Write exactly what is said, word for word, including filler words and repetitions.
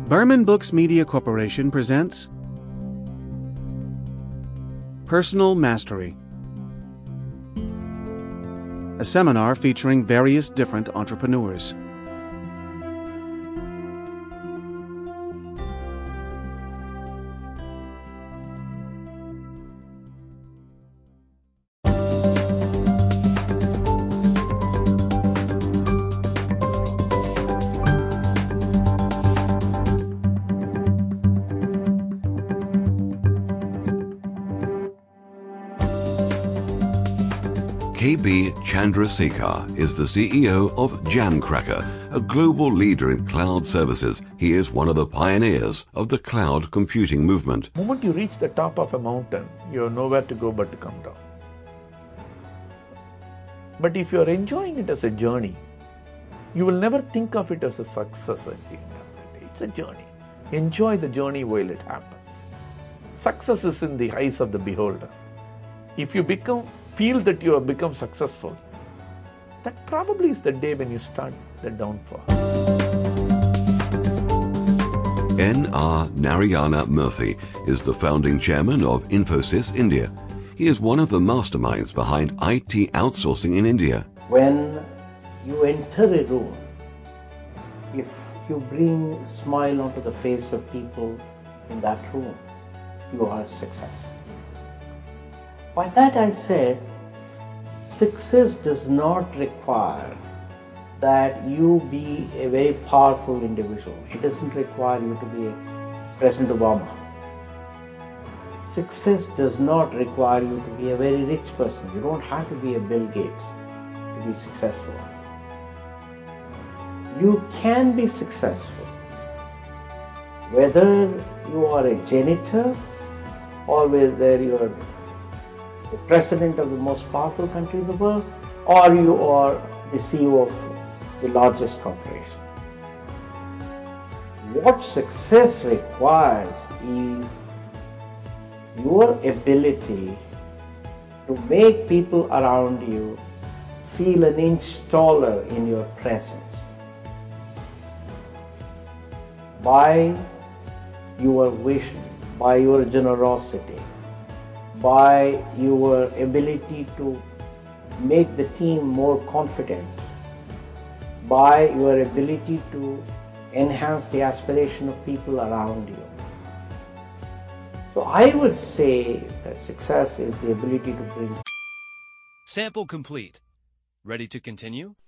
Berman Books Media Corporation presents Personal Mastery, a seminar featuring various different entrepreneurs. K B Chandrasekhar is the C E O of Jamcracker, a global leader in cloud services. He is one of the pioneers of the cloud computing movement. The moment you reach the top of a mountain, you have nowhere to go but to come down. But if you are enjoying it as a journey, you will never think of it as a success at the end of the day. It's a journey. Enjoy the journey while it happens. Success is in the eyes of the beholder. If you become feel that you have become successful, that probably is the day when you start the downfall. N R Narayana Murthy is the founding chairman of Infosys India. He is one of the masterminds behind I T outsourcing in India. When you enter a room, if you bring a smile onto the face of people in that room, you are a success. By that I said, success does not require that you be a very powerful individual. It doesn't require you to be a President Obama. Success does not require you to be a very rich person. You don't have to be a Bill Gates to be successful. You can be successful whether you are a janitor or whether you are the president of the most powerful country in the world, or you are the C E O of the largest corporation. What success requires is your ability to make people around you feel an inch taller in your presence by your vision, by your generosity, by your ability to make the team more confident, by your ability to enhance the aspiration of people around you. So I would say that success is the ability to bring. Sample complete. Ready to continue?